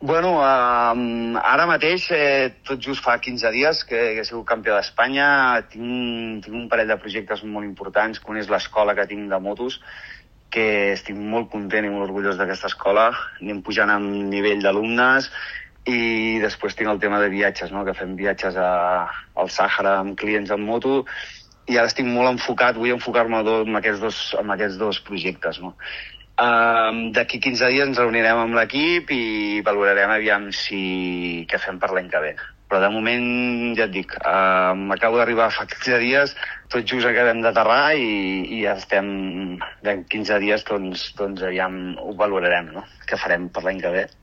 Bueno, ara mateix, tot just fa 15 dies que he sigut campió d'Espanya. Tinc un parell de projectes molt importants, que un és l'escola que tinc de motos, que estic molt content i molt orgullós d'aquesta escola. Anem pujant en nivell d'alumnes i després tinc el tema de viatges, no? Que fem viatges al Sàhara amb clients en moto i ara estic molt enfocat, vull enfocar-me en aquests dos projectes, no? D'aquí 15 dies ens reunirem amb l'equip i valorarem aviam què fem per l'any que ve. Però de moment, ja et dic, m'acabo d'arribar fa 15 dies, tot just acabem d'aterrar i ja estem, en 15 dies, doncs aviam ho valorarem, no? Què farem per l'any que ve.